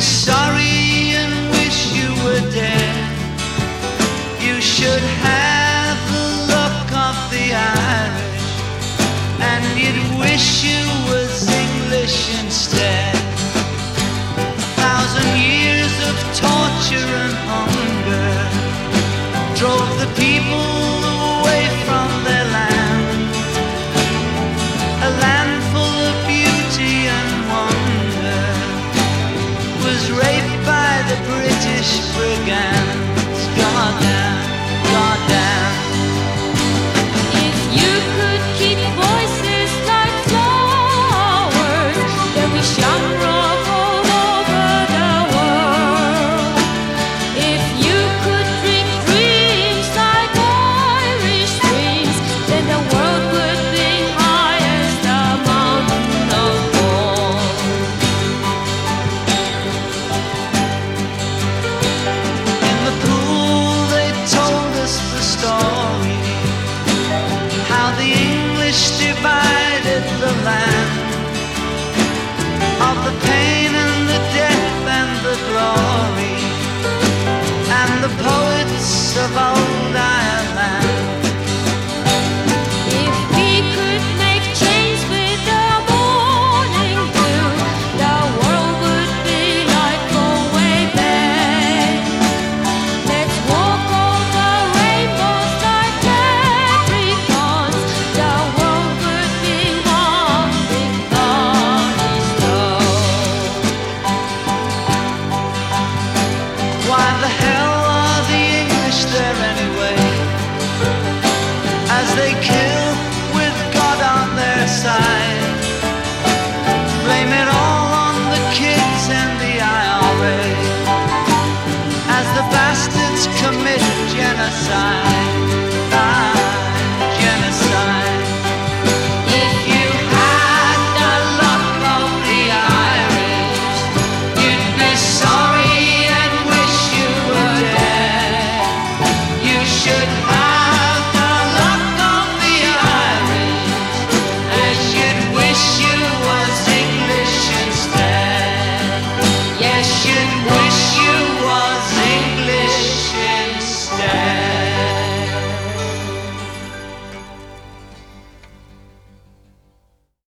sorry and wish you were dead. You should have the look of the Irish, and you'd wish you was English instead. 1,000 years of torture and hunger drove the people away from their land, a land full of beauty and wonder was raped by the British brigands. God damn.